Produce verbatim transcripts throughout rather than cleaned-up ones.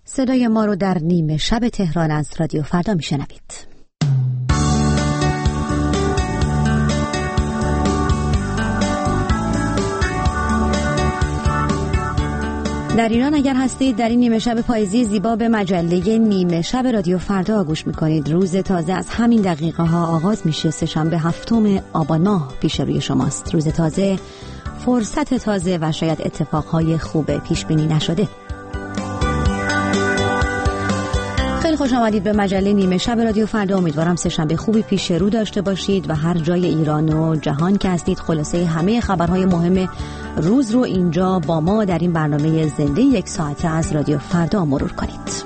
صدای ما رو در نیمه شب تهران از رادیو فردا میشنوید. در ایران اگر هستید در این نیمه شب پاییزی زیبا به مجله نیمه شب رادیو فردا گوش میکنید. روز تازه از همین دقیقه ها آغاز میشه. سه‌شنبه هفتم آبان ماه پیش روی شماست. روز تازه، فرصت تازه و شاید اتفاقهای خوب پیش بینی نشده. خیلی خوش آمدید به مجله نیمه شب رادیو فردا. امیدوارم سه‌شنبه خوبی پیش رو داشته باشید و هر جای ایران و جهان که هستید خلاصه همه خبرهای مهم روز رو اینجا با ما در این برنامه زنده یک ساعته از رادیو فردا مرور کنید.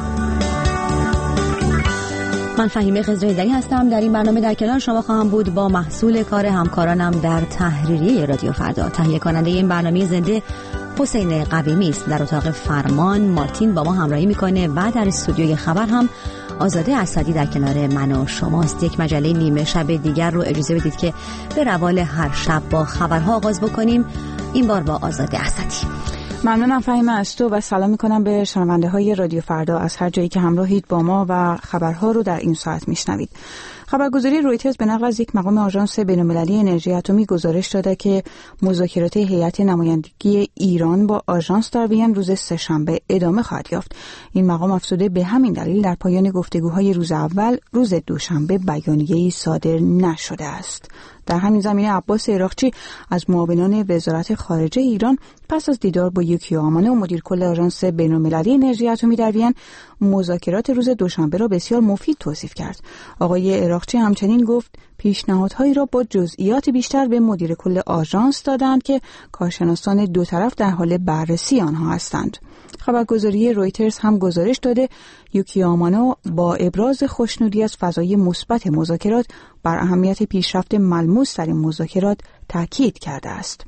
من فهیمه خضرایی‌زری هستم. در این برنامه در کنار شما خواهم بود با محصول کار همکارانم در تحریریه رادیو فردا. تهیه کننده این برنامه زنده حسین قویمی است. در اتاق فرمان مارتین با ما همراهی میکنه و در استودیوی خبر هم آزاده اسدی در کنار من و شماست. یک مجله نیمه شب دیگر رو اجازه بدید که به روال هر شب با خبرها آغاز بکنیم. این بار با آزاده اسدی. ممنونم فهیمه از تو و سلام میکنم به شنونده های رادیو فردا از هر جایی که همراهید با ما و خبرها رو در این ساعت میشنوید. خبرگزاری رویترز به نقل از یک مقام آژانس بین‌المللی انرژی اتمی گزارش داده که مذاکرات هیئت نمایندگی ایران با آژانس در وین روز سه‌شنبه ادامه خواهد یافت. این مقام افزوده به همین دلیل در پایان گفتگوهای روز اول روز دوشنبه بیانیه‌ای صادر نشده است. در همین زمینه عباس عراقچی از معاونان وزارت خارجه ایران پس از دیدار با یوکیو آمانه و مدیر کل آژانس بین‌المللی انرژی اتمی در وین مذاکرات روز دوشنبه را بسیار مفید توصیف کرد. آقای عراقچی همچنین گفت پیشنهادهایی را با جزئیات بیشتر به مدیر کل آژانس دادند که کارشناسان دو طرف در حال بررسی آنها هستند. خبرگزاری رویترز هم گزارش داده یوکیو آمانو با ابراز خوشنودی از فضای مثبت مذاکرات بر اهمیت پیشرفت ملموس در این مذاکرات تاکید کرده است.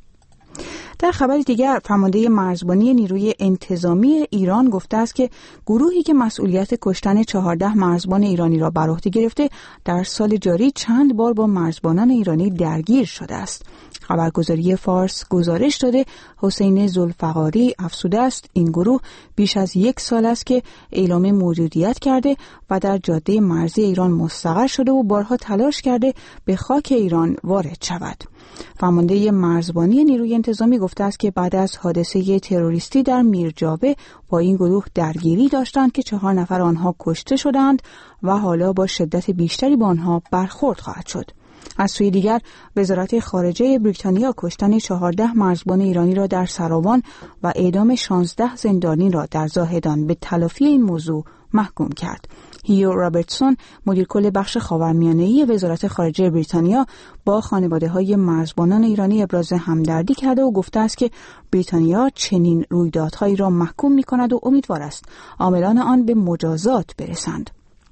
در خبر دیگر فرمانده مرزبانی نیروی انتظامی ایران گفته است که گروهی که مسئولیت کشتن چهارده مرزبان ایرانی را بر عهده گرفته در سال جاری چند بار با مرزبانان ایرانی درگیر شده است. خبرگزاری فارس گزارش داده حسین ذوالفقاری افزوده است این گروه بیش از یک سال است که اعلام موجودیت کرده و در جاده مرزی ایران مستقر شده و بارها تلاش کرده به خاک ایران وارد شود. فرمانده مرزبانی نیروی انتظامی گفته است که بعد از حادثه تروریستی در میرجاوه با این گروه درگیری داشتند که چهار نفر آنها کشته شدند و حالا با شدت بیشتری با آنها برخورد خواهد شد. از سوی دیگر وزارت خارجه بریتانیا کشتن چهارده مرزبان ایرانی را در سراوان و اعدام شانزده زندانی را در زاهدان به تلافی این موضوع محکوم کرد. هیو رابرتسون مدیر کل بخش خاورمیانه‌ای وزارت خارجه بریتانیا با خانواده‌های مرزبانان ایرانی ابراز همدردی کرده و گفته است که بریتانیا چنین رویدادهایی را محکوم می‌کند و امیدوار است عاملان آن به مجازات برسند.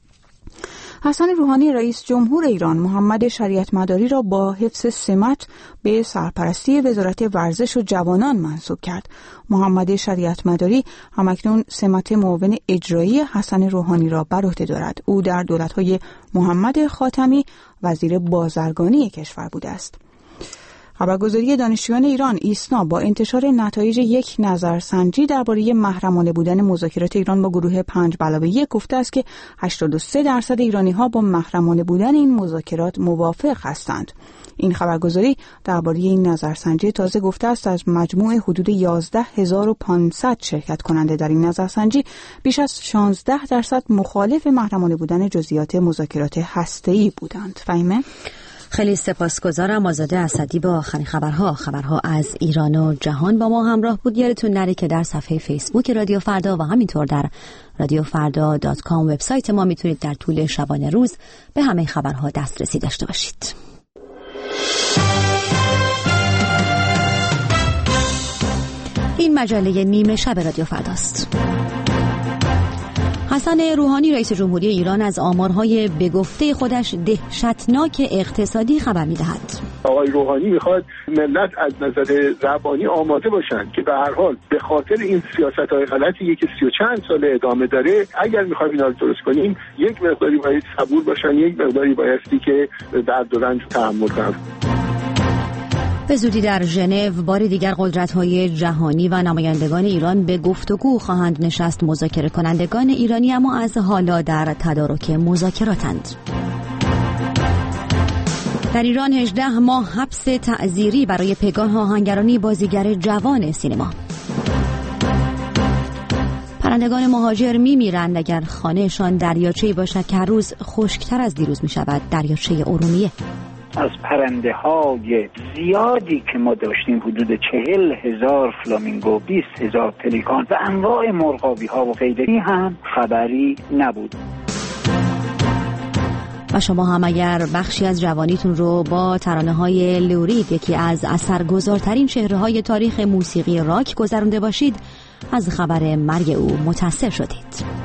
حسن روحانی رئیس جمهور ایران محمد شریعت مداری را با حفظ سمت به سرپرستی وزارت ورزش و جوانان منصوب کرد. محمد شریعت مداری همکنون سمت معاون اجرایی حسن روحانی را بر عهده دارد. او در دولت‌های محمد خاتمی وزیر بازرگانی کشور بوده است. خبرگزاری دانشجویان ایران ایسنا با انتشار نتایج یک نظرسنجی درباره محرمانه بودن مذاکرات ایران با گروه پنج به علاوه یک گفته است که هشتاد و سه درصد ایرانی‌ها با محرمانه بودن این مذاکرات موافق هستند. این خبرگزاری درباره این نظرسنجی تازه گفته است از مجموع حدود یازده هزار و پانصد شرکت کننده در این نظرسنجی بیش از شانزده درصد مخالف محرمانه بودن جزئیات مذاکرات هسته‌ای بودند. فهیمه؟ خیلی سپاسگزارم. آزاده اسدی با آخرین خبرها خبرها از ایران و جهان با ما همراه بود. یادتون نره که در صفحه فیسبوک رادیو فردا و همینطور در رادیو فردا دات کام وبسایت ما میتونید در طول شبانه روز به همه خبرها دسترسی داشته باشید. این مجله نیمه شب رادیو فرداست. حسن روحانی رئیس جمهوری ایران از آمارهای به گفته خودش دهشتناک اقتصادی خبر می‌دهد. آقای روحانی میخواد ملت از نظر زبانی آماده باشند که به هر حال به خاطر این سیاست‌های غلطی که سی و چند سال ادامه داره اگر می‌خوایم اینا رو درست کنیم یک مقداری باید صبور باشن، یک مقداری بایستی که درد و رنج تحمل کنن. به زودی در ژنو بار دیگر قدرت‌های جهانی و نمایندگان ایران به گفتگو خواهند نشست. مذاکره کنندگان ایرانی اما از حالا در تدارک مذاکراتند. در ایران هجده ماه حبس تعزیری برای پگاه آهنگرانی بازیگر جوان سینما. پرندگان مهاجر می‌میرند اگر خانهشان دریاچه‌ای باشد که هر روز خشک‌تر از دیروز می‌شود. دریاچه ارومیه. از پرنده های زیادی که ما داشتیم، حدود چهل هزار فلامینگو، بیست هزار پلیکان و انواع مرغابی ها و غیره هم خبری نبود. و شما هم اگر بخشی از جوانیتون رو با ترانه های لورید، یکی از اثرگذارترین چهره های تاریخ موسیقی راک، گذرانده باشید، از خبر مرگ او متأثر شدید.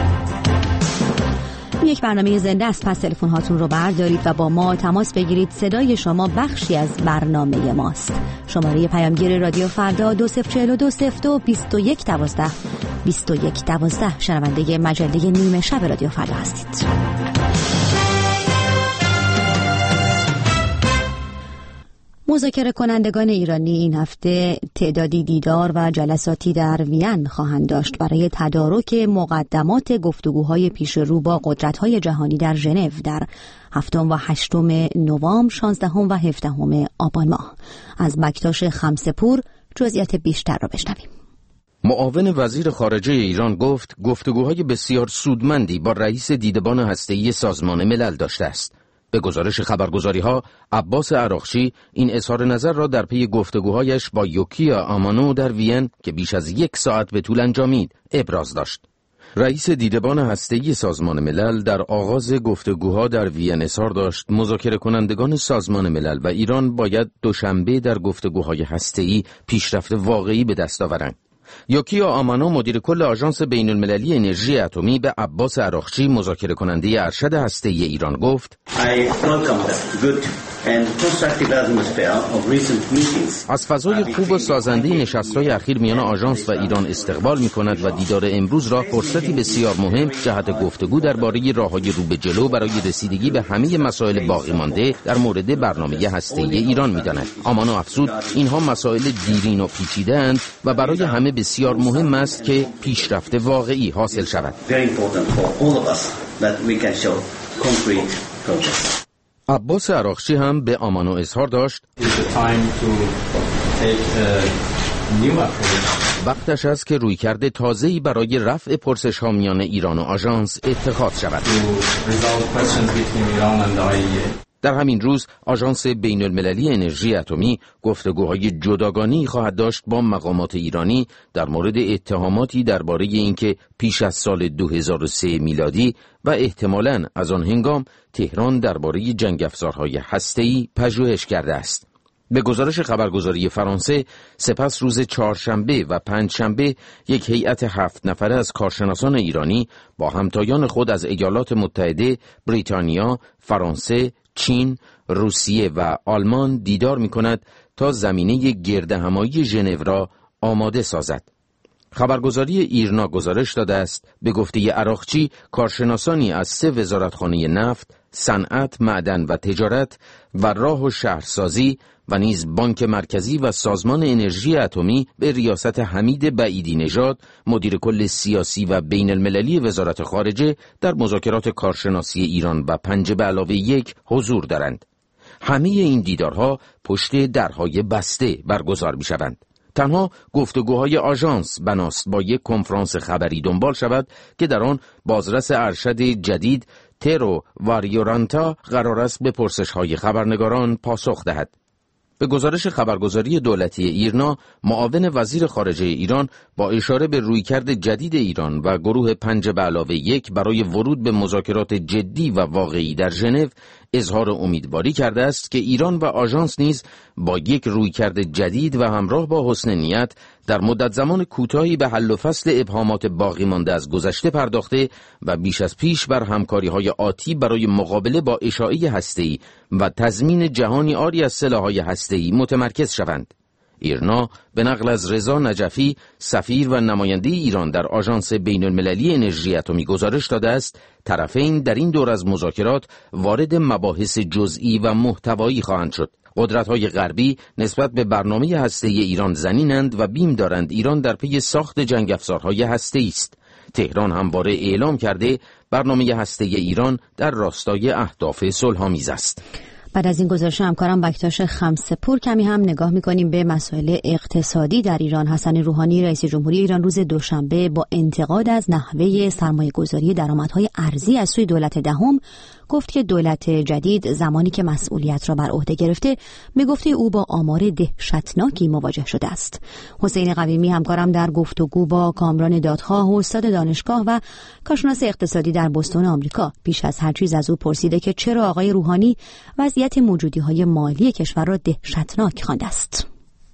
یک برنامه زنده است، پس تلفن هاتون رو بردارید و با ما تماس بگیرید. صدای شما بخشی از برنامه ماست. شماره پیامگیر رادیو فردا دو صفر چهل و دو صفر دو بیست و یک دوازده بیست و یک دوازده. شنونده مجله نیمه شب رادیو فردا هستید. مذاکره کنندگان ایرانی این هفته تعدادی دیدار و جلساتی در وین خواهند داشت برای تدارک مقدمات گفتگوهای پیش رو با قدرت‌های جهانی در ژنو در هفتم و هشتم نوامبر، شانزدهم و هفدهم آبان ماه. از بکتاش خمسه‌پور جزئیات بیشتر را بشنویم. معاون وزیر خارجه ایران گفت گفتگوهای بسیار سودمندی با رئیس دیدبان هسته‌ای سازمان ملل داشته است. به گزارش خبرگزاری‌ها، عباس عراقچی این اظهار نظر را در پی گفتگوهایش با یوکیا آمانو در وین که بیش از یک ساعت به طول انجامید ابراز داشت. رئیس دیدبان هسته‌ای سازمان ملل در آغاز گفتگوها در وین اظهار داشت مذاکره کنندگان سازمان ملل و ایران باید دوشنبه در گفتگوهای هسته‌ای پیشرفت واقعی به دست آورند. یوکیا آمانو مدیر کل آژانس بین‌المللی انرژی اتمی به عباس عراقچی مذاکره کننده ارشد هسته‌ای ایران گفت از فضای خوب و سازنده نشست‌های اخیر میان آژانس و ایران استقبال می‌کند و دیدار امروز را فرصتی بسیار مهم جهت گفتگو درباره راه‌های رو به جلو برای رسیدگی به همه مسائل باقی مانده در مورد برنامه هسته‌ای ایران می‌داند. آمانو افزود اینها مسائل دیرین و پیچیده‌اند و برای همه بسیار مهم است که پیشرفت واقعی حاصل شود. عباس عراقچی هم به آمانو اظهار داشت وقتش است که رویکرد تازه‌ای برای رفع پرسش‌ها میان ایران و آژانس اتخاذ شود. در همین روز آژانس بین‌المللی انرژی اتمی گفتگوهای جداگانه‌ای خواهد داشت با مقامات ایرانی در مورد اتهاماتی درباره اینکه پیش از سال دو هزار و سه میلادی و احتمالاً از آن هنگام تهران درباره جنگ افزارهای هسته‌ای پژوهش کرده است. به گزارش خبرگزاری فرانسه، سپس روز چهارشنبه و پنجشنبه یک هیئت هفت نفره از کارشناسان ایرانی با همتایان خود از ایالات متحده، بریتانیا، فرانسه، چین، روسیه و آلمان دیدار می کند تا زمینه گردهمایی ژنو را آماده سازد. خبرگزاری ایرنا گزارش داده است به گفته عراقچی کارشناسانی از سه وزارتخانه نفت، صنعت، معدن و تجارت و راه و شهرسازی و نیز بانک مرکزی و سازمان انرژی اتمی به ریاست حمید بعیدی نژاد مدیر کل سیاسی و بین المللی وزارت خارجه در مذاکرات کارشناسی ایران و پنج به علاوه یک حضور دارند. همه این دیدارها پشت درهای بسته برگزار می شوند. تنها گفتگوهای آژانس بناست با یک کنفرانس خبری دنبال شود که در آن بازرس ارشد جدید ترو واریورانتا قرار است به پرسش‌های خبرنگاران پاسخ دهد. به گزارش خبرگزاری دولتی ایرنا، معاون وزیر خارجه ایران با اشاره به رویکرد جدید ایران و گروه پنج به علاوه یک برای ورود به مذاکرات جدی و واقعی در ژنو اظهار امیدواری کرده است که ایران و آژانس نیز با یک رویکرد جدید و همراه با حسن نیت در مدت زمان کوتاهی به حل و فصل ابهامات باقی مانده از گذشته پرداخته و بیش از پیش بر همکاری‌های آتی برای مقابله با اشاعه هسته‌ای و تضمین جهانی عاری از سلاح‌های هسته‌ای متمرکز شوند. ایرنا به نقل از رضا نجفی سفیر و نماینده ایران در آژانس بین‌المللی انرژی اتمی گزارش داده است طرفین در این دور از مذاکرات وارد مباحث جزئی و محتوایی خواهند شد. قدرت‌های غربی نسبت به برنامه هسته‌ای ایران ظنینند و بیم دارند ایران در پی ساخت جنگ افزارهای هسته‌ای است. تهران همواره اعلام کرده برنامه هسته‌ای ایران در راستای اهداف صلح‌آمیز است. بعد از این گزارش همکارم بکتاش خمسه‌پور کمی هم نگاه می‌کنیم به مسائل اقتصادی در ایران. حسن روحانی رئیس جمهوری ایران روز دوشنبه با انتقاد از نحوه سرمایه‌گذاری درآمدهای ارزی از سوی دولت دهم گفت که دولت جدید زمانی که مسئولیت را بر عهده گرفته به گفته او با آمار دهشتناکی مواجه شده است. حسین قویمی همکارم در گفتگو با کامران دادخواه استاد دانشگاه و کارشناس اقتصادی در بوستون آمریکا پیش از هر چیز از او پرسیده که چرا آقای روحانی وضعیت موجودی‌های مالی کشور را دهشتناک خوانده است.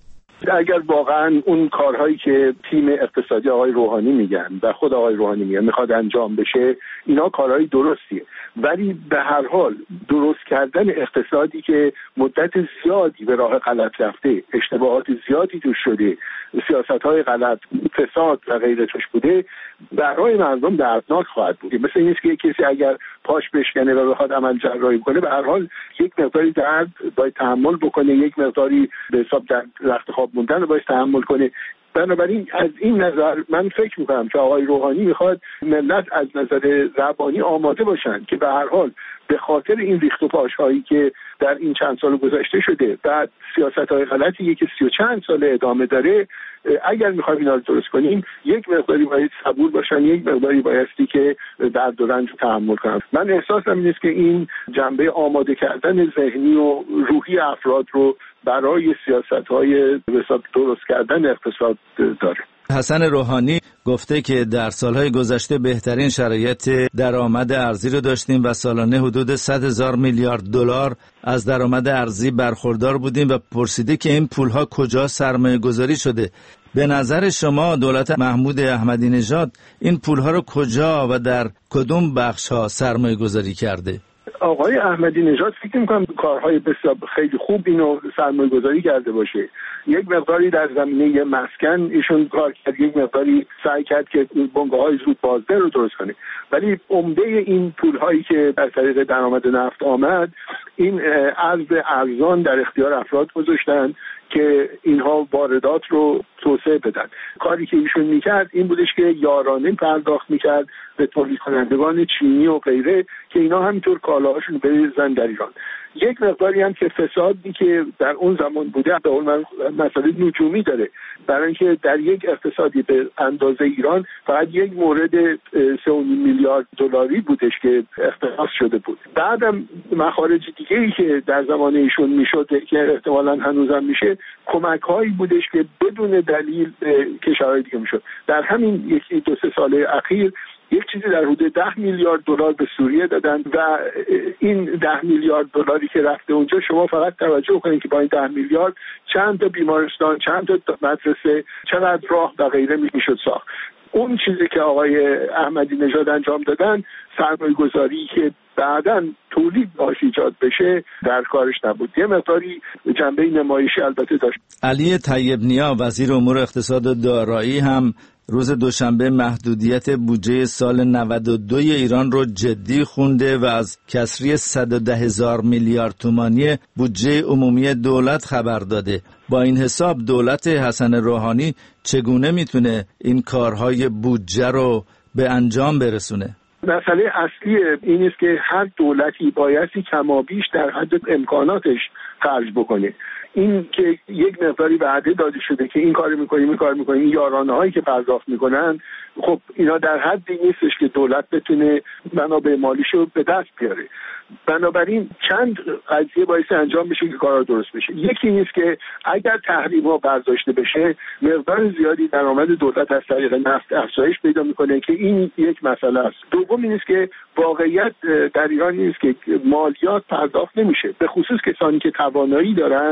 اگر واقعا اون کارهایی که تیم اقتصادی آقای روحانی میگن و خود آقای روحانی میگن میخواد انجام بشه، اینا کارهای درستیه، ولی به هر حال درست کردن اقتصادی که مدت زیادی به راه غلط رفته، اشتباهات زیادی توش شده، سیاست‌های غلط، فساد و غیره توش بوده، برای مردم دردناک خواهد بود. مثل این است که کسی اگر پاش بشکنه و بخواد عمل جراحی کنه، به هر حال یک مقداری درد باید تحمل بکنه، یک مقداری به حساب رخت خواب موندن رو باید تحمل کنه. بنابراین از این نظر من فکر میکنم که آقای روحانی میخواد ملت از نظر زبانی آماده باشند که به هر حال به خاطر این ریخت و پاش‌هایی که در این چند سال گذشته شده، بعد سیاست‌های غلطی که سی و چند سال ادامه داره، اگر میخوایم اینا رو درست کنیم یک مقداری باید صبور باشن، یک مقداری بایستی که درد و رنج رو تحمل کنن. من احساسم این است که این جنبه آماده کردن ذهنی و روحی افراد رو برای سیاست‌های درست کردن اقتصاد داره. حسن روحانی گفته که در سالهای گذشته بهترین شرایط درآمد ارزی رو داشتیم و سالانه حدود صد هزار میلیارد دلار از درآمد ارزی برخوردار بودیم و پرسیده که این پولها کجا سرمایه گذاری شده. به نظر شما دولت محمود احمدی نژاد این پولها رو کجا و در کدوم بخش‌ها سرمایه گذاری کرده؟ آقای احمدی نژاد فکر می‌کنم کارهای بسیار خیلی خوب اینو سرمایه گذاری کرده باشه. یک مقداری در زمینه مسکن ایشون کار کرد، یک مقداری سعی کرد که بنگاه‌های زود بازده رو درست کنه، ولی عمده این پول‌هایی که در طریق درآمد نفت آمد، این ارز ارزان در اختیار افراد گذاشتن که اینها واردات رو توسعه بدن. کاری که ایشون میکرد این بودش که یارانه پرداخت میکرد به تولید کنندگان چینی و غیره که اینا همینطور کالاهاشون بریزن در ایران. یک مقداری هم که فسادی که در اون زمان بوده به اون مسئله نجومی داره، برای اینکه در یک اقتصادی به اندازه ایران فقط یک مورد سه و نیم میلیارد دلاری بودش که اختصاص شده بود. بعدم مخارج دیگه ای که در زمان ایشون میشد که احتمالاً هنوزم میشه، کمک هایی بودش که بدون دلیل کشورهای دیگه میشد. در همین یکی دو سه سال اخیر یک چیزی در حدود ده میلیارد دلار به سوریه دادن و این ده میلیارد دلاری که رفته اونجا، شما فقط توجه کنید که با این ده میلیارد چند تا بیمارستان، چند تا مدرسه، چقدر راه و غیره میشد ساخت. اون چیزی که آقای احمدی نژاد انجام دادن، سرمایه گذاری که بعداً تولید باش ایجاد بشه در کارش نبود. یه مقداری جنبه نمایشی البته داشت. علی طیب نیا وزیر امور اقتصاد و دارایی هم روز دوشنبه محدودیت بودجه سال نود و دو ایران رو جدی خونده و از کسری صد و ده هزار میلیارد تومانی بودجه عمومی دولت خبر داده. با این حساب دولت حسن روحانی چگونه میتونه این کارهای بودجه رو به انجام برسونه؟ مسئله اصلی این است که هر دولتی بایستی کمابیش در حد امکاناتش خرج بکنه. این که یک مقداری وعده داده شده که این کار میکنیم این کار میکنیم، این یارانه هایی که پرداخت میکنن، خب اینا در حدی نیستش که دولت بتونه منابع مالیشو به دست بیاره. بنابراین چند قضیه باعث انجام بشه که کارا درست بشه. یکی نیست که اگر تحریم‌ها برداشته بشه، مقدار زیادی درآمد دولت از طریق نفت افزایش پیدا میکنه که این یک مسئله است. دوم این است که واقعیت در ایران نیست که مالیات پرداخت نمیشه، به خصوص کسانی که توانایی دارن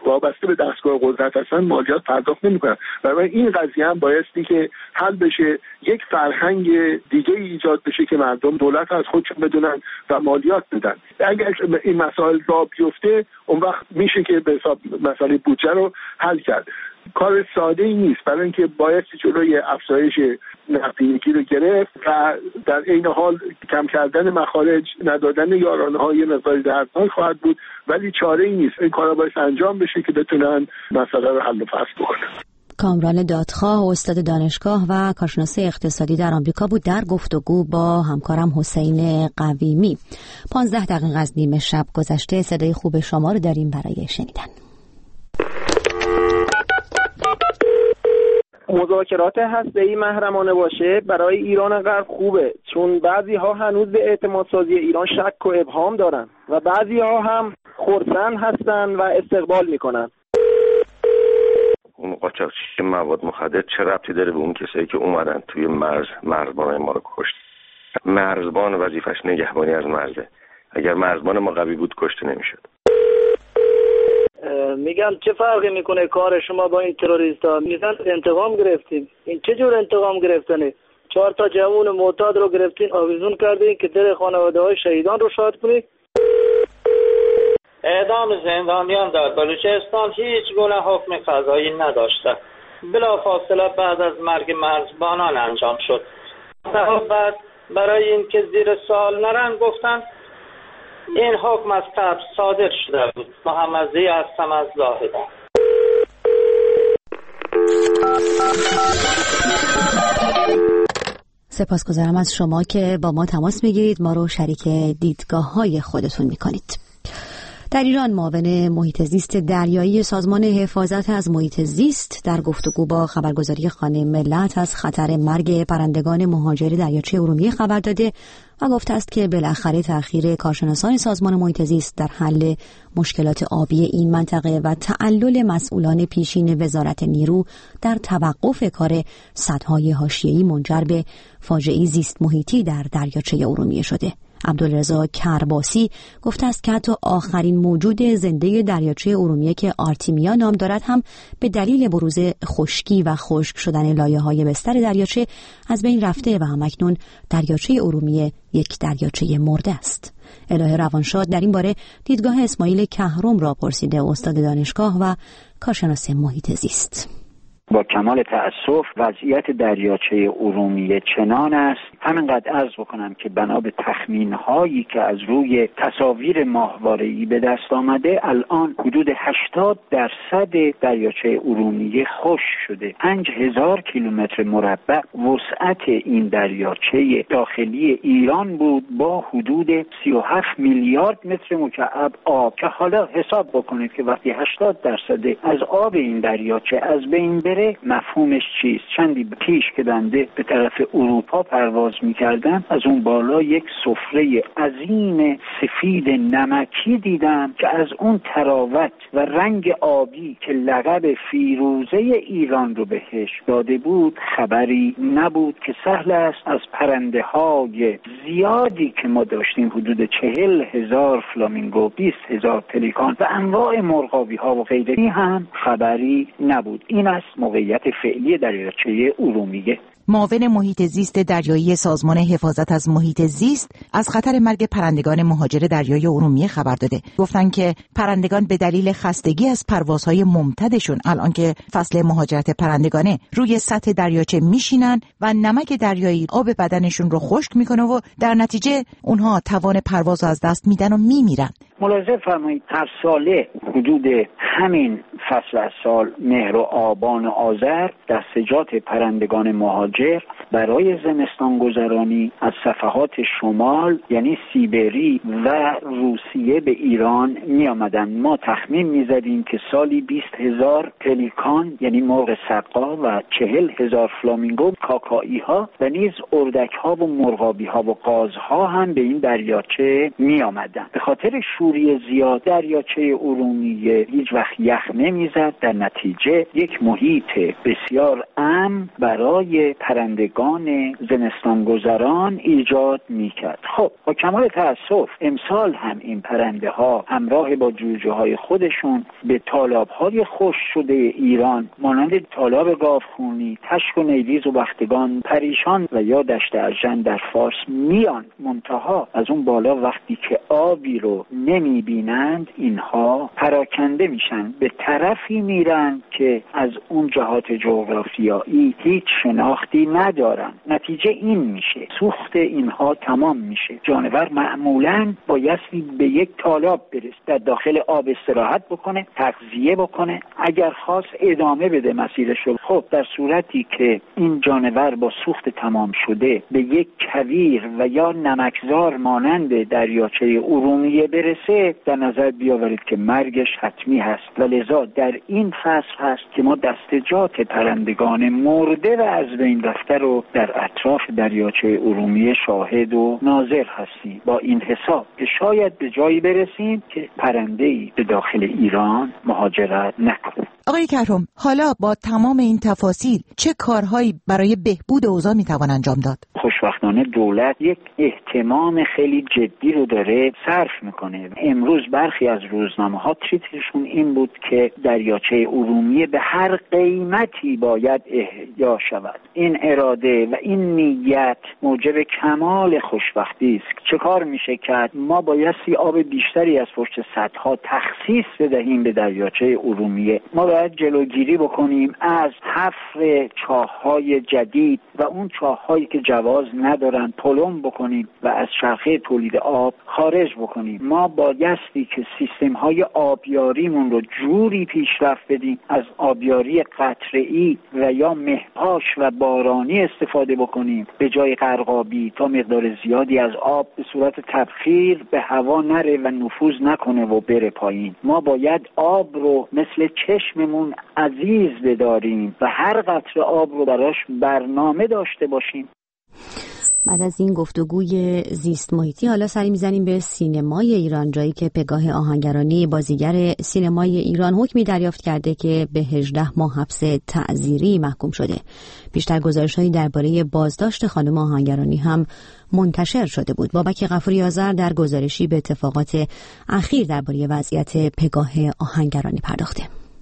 وابسته به دستگاه قدرت هستن مالیات پرداخت نمیکنن. برای این قضیه هم بایستی که حل بشه، یک فرهنگ دیگه ایجاد بشه که مردم دولت از خودشون بدونن و مالیات بدن. اگر این مسائل را بیفته اون وقت میشه که به حساب مسئله بودجه رو حل کرد. کار ساده ای نیست، برای اینکه بایستی جلوی افزایش نقدینگی رو گرفت و در عین حال کم کردن مخارج، ندادن یارانه های مقداری دردناک خواهد بود، ولی چاره ای نیست. این کارا باید انجام بشه که بتونن مسئله رو حل و فصل بکنن. کامران دادخواه، استاد دانشگاه و کارشناس اقتصادی در آمریکا بود در گفتگو با همکارم حسین قویمی. پانزده دقیقه از نیمه شب گذشته. صدای خوب شما رو داریم برای شنیدن. مذاکرات هسته‌ای محرمانه باشه برای ایران غرب خوبه، چون بعضی ها هنوز به اعتماد سازی ایران شک و ابهام دارن و بعضی ها هم خرسند هستن و استقبال میکنن. اون قاچاقچی مواد مخدر چه ربطی داره به اون کسایی که اومدن توی مرز مرزبان ما رو کشت؟ مرزبان وظیفش نگهبانی از مرزه. اگر مرزبان ما قوی بود کشته نمیشد. میگم چه فرقی میکنه کار شما با این تروریستا؟ میگن انتقام گرفتین. این چه جور انتقام گرفتنه؟ چهار تا جوان معتاد رو گرفتین، آویزون کردین که در خانواده های شهیدان رو شاد کنید. اعدام زندانیان در بلوچستان هیچ گونه حکم قضایی نداشته. بلافاصله بعد از مرگ مرزبانان انجام شد. بعد برای اینکه زیر سوال نرن گفتن این حکم از قبل صادر شده بود. محمدی هستم از لاهیجان. سپاسگزارم از شما که با ما تماس میگیرید، ما رو شریک دیدگاه های خودتون میکنید. در ایران معاون محیط زیست دریایی سازمان حفاظت از محیط زیست در گفتگو با خبرگزاری خانه ملت از خطر مرگ پرندگان مهاجر دریاچه ارومیه خبر داده و گفته است که بالاخره تأخیر کارشناسان سازمان محیط زیست در حل مشکلات آبی این منطقه و تعلل مسئولان پیشین وزارت نیرو در توقف کار سدهای حاشیه‌ای منجر به فاجعه زیست محیطی در دریاچه ارومیه شده. عبدالرضا کرباسی گفته است که حتی آخرین موجود زنده دریاچه ارومیه که آرتیمیا نام دارد هم به دلیل بروز خشکی و خشک شدن لایه‌های بستر دریاچه از بین رفته و همکنون دریاچه ارومیه یک دریاچه مرده است. الهه روانشاد در این باره دیدگاه اسماعیل کهرم را پرسیده، استاد دانشگاه و کارشناس محیط زیست. با کمال تأسف وضعیت دریاچه ارومیه چنان است، همینقدر عرض بکنم که بنا به تخمین‌هایی که از روی تصاویر ماهواره‌ای به دست آمده، الان حدود هشتاد درصد دریاچه ارومیه خشک شده. پنج هزار کیلومتر مربع وسعت این دریاچه داخلی ایران بود با حدود سی و هفت میلیارد متر مکعب آب که حالا حساب بکنید که وقتی هشتاد درصد از آب این دریاچه از بین بره مفهومش چیست. چندی پیش که بنده به طرف اروپا پرواز می‌کردم، از اون بالا یک سفره عظیم سفید نمکی دیدم که از اون تراوت و رنگ آبی که لقب فیروزه ایران رو بهش داده بود خبری نبود که سهل است از پرنده‌های زیادی که ما داشتیم، حدود چهل هزار فلامینگو، بیست هزار پلیکان و انواع مرغابی‌ها و غیره هم خبری نبود. این است موقعیت فعلی دریاچه ارومیه. معاون محیط زیست دریایی سازمان حفاظت از محیط زیست از خطر مرگ پرندگان مهاجر دریای ارومیه خبر داده. گفتن که پرندگان به دلیل خستگی از پروازهای ممتدشون الان که فصل مهاجرت پرندگانه روی سطح دریاچه میشینن و نمک دریایی آب بدنشون رو خشک میکنه و در نتیجه اونها توان پرواز رو از دست میدن و میمیرن. ملاحظه فرمایید هر ساله حدود همین فصل از سال مهر و آبان و آذر دستجات پرندگان مهاجر برای زمستان گذرانی از صفحات شمال یعنی سیبری و روسیه به ایران می آمدن. ما تخمین می زدیم که سالی بیست هزار پلیکان یعنی مرغ سقا و چهل هزار فلامینگو، کاکایی ها و نیز اردک ها و مرغابی ها و قاز ها هم به این دریاچه می آمدن. به خاطر شوری زیاد دریاچه ارومیه هیچ وقت یخ نمیزد. در نتیجه یک محیط بسیار امن برای پرندگان پرندگان زمستانگذران ایجاد میکرد. خب با کمال تأسف امسال هم این پرنده ها همراه با جوجه های خودشون به تالاب های خشک شده ایران مانند تالاب گاوخونی، تشک و نیلیز و بختگان، پریشان و یا دشت ارژن در فارس میان. منتها از اون بالا وقتی که آبی رو نمیبینند اینها پراکنده میشن، به طرفی میرن که از اون جهات جغرافیایی هیچ شناختی ندارن. نتیجه این میشه سوخت اینها تمام میشه. جانور معمولاً بایستی به یک تالاب برسه، در داخل آب استراحت بکنه، تغذیه بکنه، اگر خواست ادامه بده مسیرش رو. خب در صورتی که این جانور با سوخت تمام شده به یک کویر و یا نمکزار مانند دریاچه ارومیه برسه، در نظر بیاورید که مرگش حتمی هست و لذا در این فصل هست که ما دستجات پرندگان مرده و از بین رفته رو در اطراف دریاچه ارومیه شاهد و ناظر هستیم. با این حساب که شاید به جایی برسیم که پرنده‌ای به داخل ایران مهاجرت نکنه. آقای کهرم، حالا با تمام این تفاصیل چه کارهایی برای بهبود اوضاع میتوان انجام داد؟ خوشبختانه دولت یک اهتمام خیلی جدی رو داره صرف میکنه. امروز برخی از روزنامه‌ها تیترشون این بود که دریاچه ارومیه به هر قیمتی باید احیا شود. این اراده و این نیت موجب کمال خوشبختی است. چه کار میشه کرد؟ ما بایستی آب بیشتری از پشت سدها تخصیص بدهیم به دریاچه ارومیه. ما باید جلوگیری بکنیم از حفر چاه‌های جدید و اون چاه‌هایی که جواز ندارن پلم بکنیم و از چرخه تولید آب خارج بکنیم. ما بایستی که سیستم‌های آبیاریمون رو جوری پیشرفت بدیم از آبیاری قطره‌ای و یا مهپاش و بارانی استفاده بکنیم به جای غرقابی، تا مقدار زیادی از آب به صورت تبخیر به هوا نره و نفوذ نکنه و بره پایین. ما باید آب رو مثل چشممون عزیز بداریم و هر قطره آب رو براش برنامه داشته باشیم. بعد از این گفتگوی زیست محیطی حالا سری میزنیم به سینمای ایران، جایی که پگاه آهنگرانی بازیگر سینمای ایران حکمی دریافت کرده که به هجده ماه حبس تعزیری محکوم شده. بیشتر گزارش‌هایی درباره بازداشت خانم آهنگرانی هم منتشر شده بود. بابک غفوری آذر در گزارشی به اتفاقات اخیر درباره وضعیت پگاه آهنگرانی پرداخته.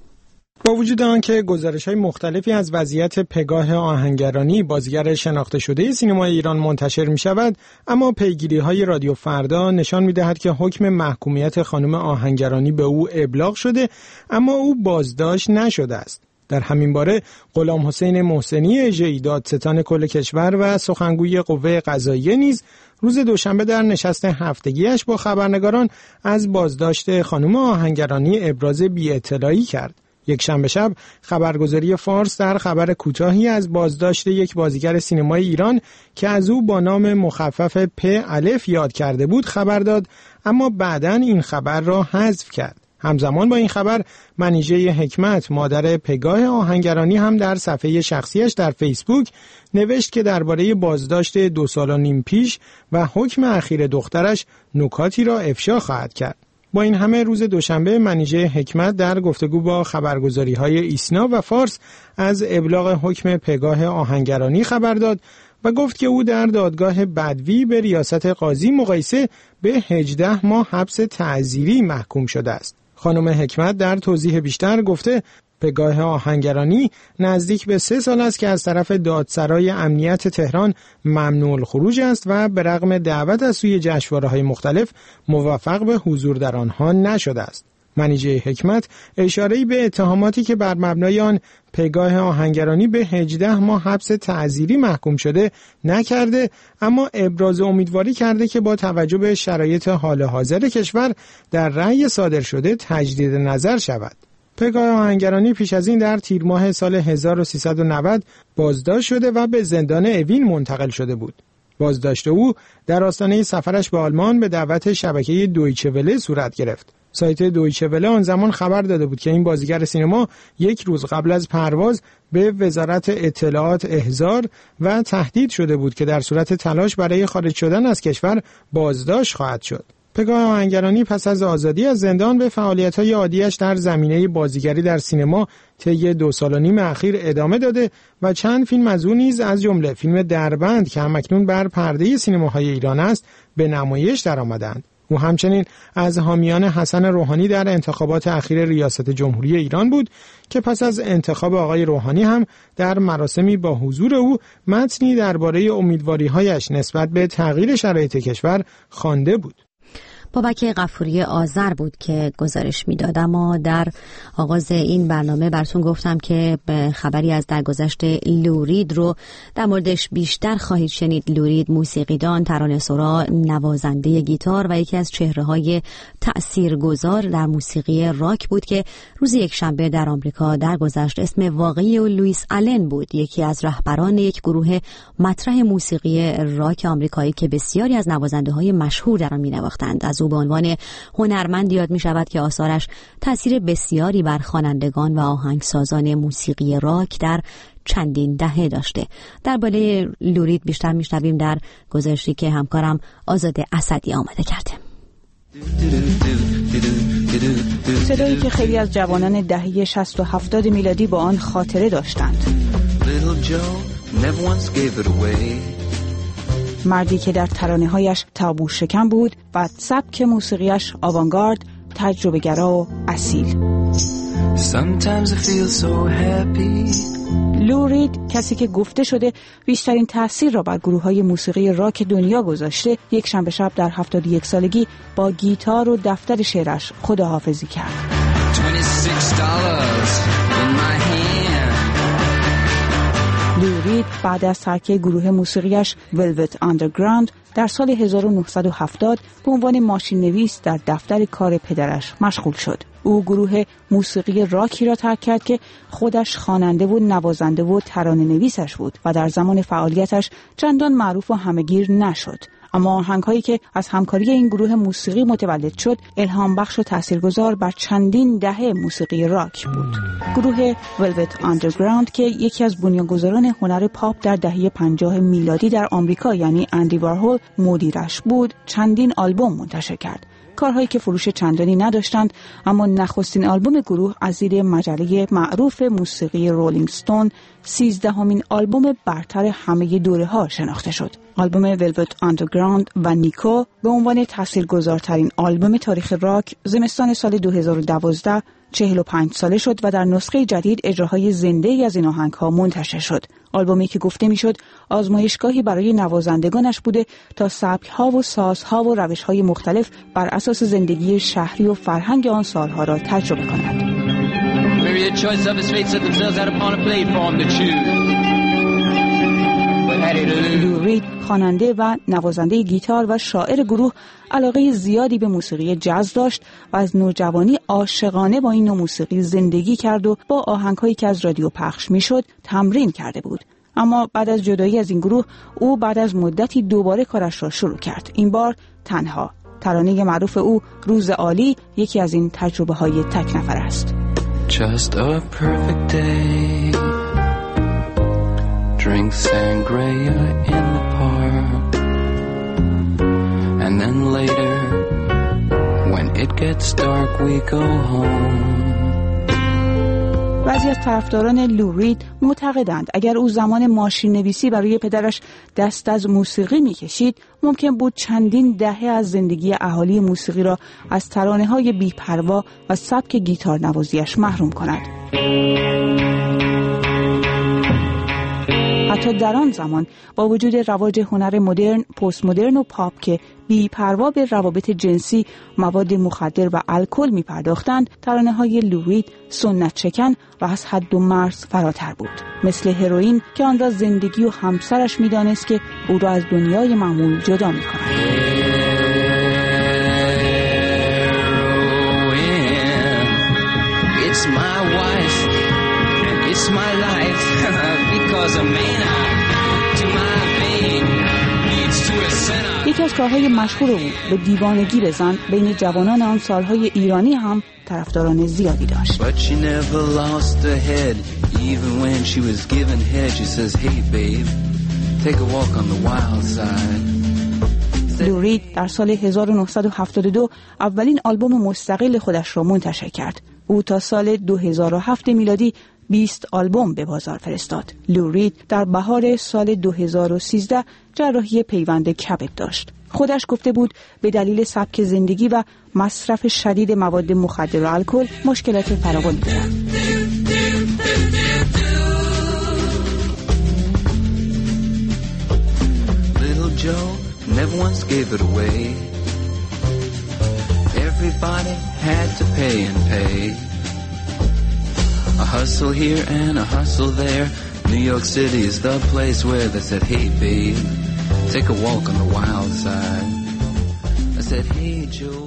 با وجود آنکه گزارش‌های مختلفی از وضعیت پگاه آهنگرانی بازیگر شناخته شده سینمای ایران منتشر می‌شود، اما پیگیری‌های رادیو فردا نشان می‌دهد که حکم محکومیت خانم آهنگرانی به او ابلاغ شده، اما او بازداشت نشده است. در همین باره غلام حسین محسنی اژه‌ای دادستان کل کشور و سخنگوی قوه قضاییه نیز روز دوشنبه در نشست هفتگیش با خبرنگاران از بازداشت خانم آهنگرانی ابراز بی‌اطلاعی کرد. یک شنبه شب خبرگزاری فارس در خبر کوتاهی از بازداشت یک بازیگر سینمای ایران که از او با نام مخفف پ الف یاد کرده بود خبر داد، اما بعداً این خبر را حذف کرد. همزمان با این خبر منیژه حکمت مادر پگاه آهنگرانی هم در صفحه شخصیش در فیسبوک نوشت که درباره بازداشت دو سال و نیم پیش و حکم اخیر دخترش نکاتی را افشا خواهد کرد. با این همه روز دوشنبه منیژه حکمت در گفتگو با خبرگزاری‌های ایسنا و فارس از ابلاغ حکم پگاه آهنگرانی خبر داد و گفت که او در دادگاه بدوی به ریاست قاضی مقایسه به هجده ماه حبس تعزیری محکوم شده است. خانم حکمت در توضیح بیشتر گفته پگاه آهنگرانی نزدیک به سه سال است که از طرف دادسرای امنیت تهران ممنوع الخروج است و به رغم دعوت از سوی جشنواره‌های مختلف موفق به حضور در آنها نشده است. منیژه حکمت اشاره‌ای به اتهاماتی که بر مبنای آن پگاه آهنگرانی به هجده ماه حبس تعزیری محکوم شده نکرده، اما ابراز امیدواری کرده که با توجه به شرایط حال حاضر کشور در رأی صادر شده تجدید نظر شود. پگاه آهنگرانی پیش از این در تیر ماه سال هزار و سیصد و نود بازداشت شده و به زندان اوین منتقل شده بود. بازداشت او در آستانه سفرش به آلمان به دعوت شبکه دویچه وله صورت گرفت. سایت دویچه وله آن زمان خبر داده بود که این بازیگر سینما یک روز قبل از پرواز به وزارت اطلاعات احضار و تهدید شده بود که در صورت تلاش برای خارج شدن از کشور بازداشت خواهد شد. پگاه آهنگرانی پس از آزادی از زندان به فعالیت‌های عادیش در زمینه بازیگری در سینما طی دو سال و نیم اخیر ادامه داده و چند فیلم از او نیز از جمله فیلم دربند که همکنون بر پرده سینماهای ایران است به نمایش درآمدند. او همچنین از حامیان حسن روحانی در انتخابات اخیر ریاست جمهوری ایران بود که پس از انتخاب آقای روحانی هم در مراسمی با حضور او متنی درباره امیدواری‌هایش نسبت به تغییر شرایط کشور خوانده بود. بابک غفوری آذر بود که گزارش میداد. اما در آغاز این برنامه براتون گفتم که خبری از درگذشت لو رید رو در موردش بیشتر خواهید شنید. لو رید موسیقیدان، ترانه‌سرا، نوازنده گیتار و یکی از چهره‌های تأثیرگذار در موسیقی راک بود که روز یک شنبه در آمریکا درگذشت. اسم واقعی او لوئیس آلن بود، یکی از رهبران یک گروه مطرح موسیقی راک آمریکایی که بسیاری از نوازنده‌های مشهور در آن می‌نواختند. از او به عنوان هنرمند یاد می شود که آثارش تأثیر بسیاری بر خوانندگان و آهنگسازان موسیقی راک در چندین دهه داشته. درباره لو رید بیشتر می شنویم در گزارشی که همکارم آزاد اسدی آماده کرده. صدایی که خیلی از جوانان دهه شصت و هفتاد میلادی با آن خاطره داشتند. مردی که در ترانه‌هایش تابو شکن بود و سبک موسیقیش آوانگارد، تجربه گرا و اصیل. لو رید، کسی که گفته شده بیشترین تأثیر را بر گروه‌های موسیقی راک دنیا گذاشته، یک شنبه شب در هفتاد و یک سالگی با گیتار و دفتر شعرش خداحافظی کرد. لو رید بعد از ترک گروه موسیقیش ولوت آندرگراند در سال هزار و نهصد و هفتاد به عنوان ماشین نویس در دفتر کار پدرش مشغول شد. او گروه موسیقی راکی را ترک کرد که خودش خواننده و نوازنده و ترانه نویسش بود و در زمان فعالیتش چندان معروف و همه‌گیر نشد. اما آهنگ‌هایی که از همکاری این گروه موسیقی متولد شد، الهام بخش و تاثیرگذار بر چندین دهه موسیقی راک بود. گروه ولوت آندرگراند که یکی از بنیانگذاران هنر پاپ در دهه پنجاه میلادی در آمریکا یعنی اندی وارهول مدیرش بود، چندین آلبوم منتشر کرد. کارهایی که فروش چندانی نداشتند، اما نخستین آلبوم گروه از زیر مجله معروف موسیقی رولینگ ستون، سیزدهمین آلبوم برتر همه دوره‌ها شناخته شد. آلبوم ولوت آندرگراند و نیکو به عنوان تاثیرگذارترین آلبوم تاریخ راک زمستان سال دو هزار و دوازده چهل و پنج ساله شد و در نسخه جدید اجراهای زنده‌ای از این آهنگ‌ها منتشر شد. آلبومی که گفته میشد آزمایشگاهی برای نوازندگانش بوده تا سبک‌ها و سازها و روش‌های مختلف بر اساس زندگی شهری و فرهنگ آن سالها را تجربه کنند. لو رید، خواننده و نوازنده گیتار و شاعر گروه، علاقه زیادی به موسیقی جاز داشت و از نوجوانی عاشقانه با این نوع موسیقی زندگی کرد و با آهنگ‌هایی که از رادیو پخش می‌شد تمرین کرده بود. اما بعد از جدایی از این گروه، او بعد از مدتی دوباره کارش را شروع کرد. این بار تنها. ترانه معروف او روز عالی یکی از این تجربه‌های تک نفر است. Just a perfect day. Drink sangria in the park. And then later, when it gets dark, we go home. بعضی از طرفداران لو رید معتقدند اگر او زمان ماشین نویسی برای پدرش دست از موسیقی می‌کشید، ممکن بود چندین دهه از زندگی اهالی موسیقی را از ترانه‌های بی‌پروا و سبک گیتار نوازیش محروم کند. حتی در آن زمان با وجود رواج هنر مدرن، پست مدرن و پاپ که بی پروا به روابط جنسی، مواد مخدر و الکل می پرداختند، ترانه‌های لو رید سنت شکن و از حد و مرز فراتر بود. مثل هروئین که آن را زندگی و همسرش می دانست که او را از دنیای معمول جدا می کند. It's my wife, it's my life, because a man to my vein leads to a sinner. یکی از کارهای مشهور او به دیوانگی بزن بین جوانان آن سالهای ایرانی هم طرفداران زیادی داشت. But she never lost her head, even when she was given head. She says, hey babe, take a walk on the wild side. لو رید در سال هزار و نهصد و هفتاد و دو اولین آلبوم مستقل خودش را منتشر کرد. او تا سال دو هزار و هفت میلادی بیست آلبوم به بازار فرستاد. لو رید در بهار سال دو هزار و سیزده جراحی پیوند کبد داشت. خودش گفته بود به دلیل سبک زندگی و مصرف شدید مواد مخدر و الکل مشکلات فراوانی دارد. Little Joe never once gave it away. Everybody had to pay and pay. A hustle here and a hustle there. New York City is the place where they said, hey babe, take a walk on the wild side. I said, hey Joe.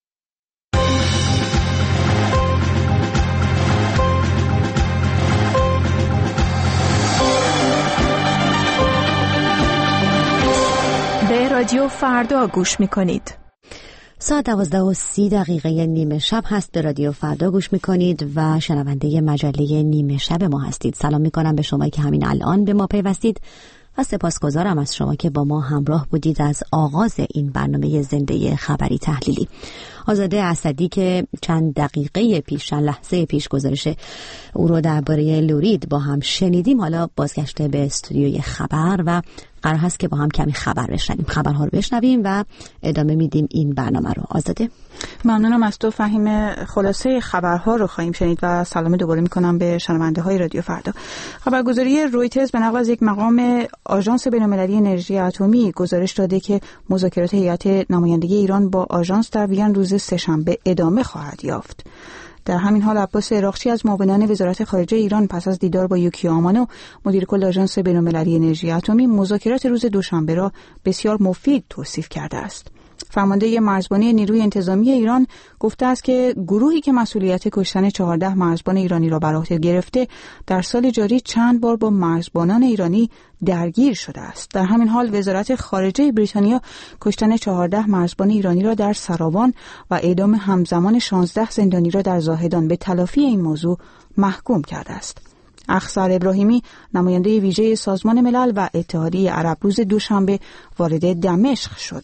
به رادیو فردا گوش میکنید. ساعت دوازده و سی دقیقه نیمه شب هست. به رادیو فردا گوش میکنید و شنونده مجله نیمه شب ما هستید. سلام میکنم به شما که همین الان به ما پیوستید و سپاسگزارم از شما که با ما همراه بودید از آغاز این برنامه زنده خبری تحلیلی. آزاده اسدی که چند دقیقه پیش چند لحظه پیش گزارش او رو درباره لو رید با هم شنیدیم، حالا بازگشته به استودیوی خبر و قرار هست که با هم کمی خبر بشنویم. خبرها رو بشنویم و ادامه میدیم این برنامه رو. آزاده ممنونم از تو فهیم. خلاصه خبرها رو خواهیم شنید و سلام دوباره میکنم به شنونده های رادیو فردا. خبرگزاری رویترز به نقل از یک مقام آژانس بین‌المللی انرژی اتمی گزارش داده که مذاکرات هیئت نمایندگی ایران با آژانس در وین روز سه‌شنبه ادامه خواهد یافت. در همین حال عباس عراقچی از معاونان وزارت خارجه ایران پس از دیدار با یوکیو آمانو مدیر کل آژانس بین‌المللی انرژی اتمی مذاکرات روز دوشنبه را بسیار مفید توصیف کرده است. فرمانده مرزبانی نیروی انتظامی ایران گفته است که گروهی که مسئولیت کشتن چهارده مرزبان ایرانی را بر عهده گرفته در سال جاری چند بار با مرزبانان ایرانی درگیر شده است. در همین حال وزارت خارجه بریتانیا کشتن چهارده مرزبان ایرانی را در سراوان و اعدام همزمان شانزده زندانی را در زاهدان به تلافی این موضوع محکوم کرده است. اخسر ابراهیمی نماینده ویژه سازمان ملل و اتحادیه عرب روز دوشنبه وارد دمشق شد.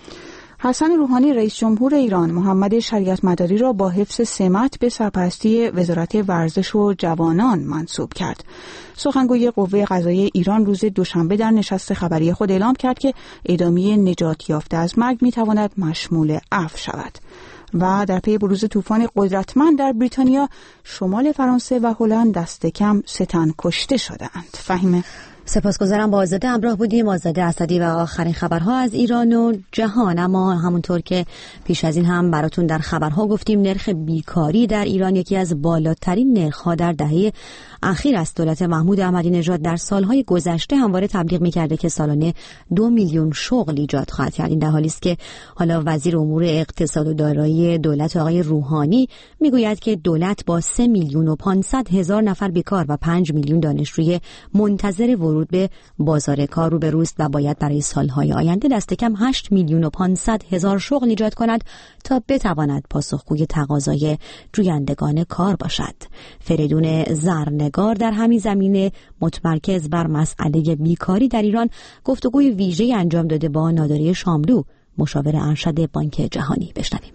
حسن روحانی رئیس جمهور ایران محمد شریعت مداری را با حفظ سمت به سرپرستی وزارت ورزش و جوانان منصوب کرد. سخنگوی قوه قضاییه ایران روز دوشنبه در نشست خبری خود اعلام کرد که اعدامیه نجات یافته از مرگ میتواند مشمول عفو شود. و در پی بروز طوفان قدرتمند در بریتانیا، شمال فرانسه و هلند دست کم سه تن کشته شدند. فهیمه سپاسگزارم. با آزاده همراه بودیم. آزاده اسدی و آخرین خبرها از ایران و جهان. اما همونطور که پیش از این هم براتون در خبرها گفتیم، نرخ بیکاری در ایران یکی از بالاترین نرخ‌ها در دهه اخیر است. دولت محمود احمدی نژاد در سالهای گذشته همواره تبلیغ می‌کرده که سالانه دو میلیون شغل ایجاد خواهد کرد. این در حالی است که حالا وزیر امور اقتصاد و دارایی دولت آقای روحانی میگوید که دولت با سه میلیون و پانصد هزار نفر بیکار و پنج میلیون دانشجوی منتظر ورود به بازار کار روبروست و باید برای سالهای آینده دست کم هشت میلیون و پانصد هزار شغل ایجاد کند تا بتواند پاسخگوی تقاضای جویندگان کار باشد. فریدون زرنگار در همین زمینه متمرکز بر مسئله بیکاری در ایران گفتگوی ویژه‌ای انجام داده با نادری شاملو، مشاور ارشد بانک جهانی. بشنویم.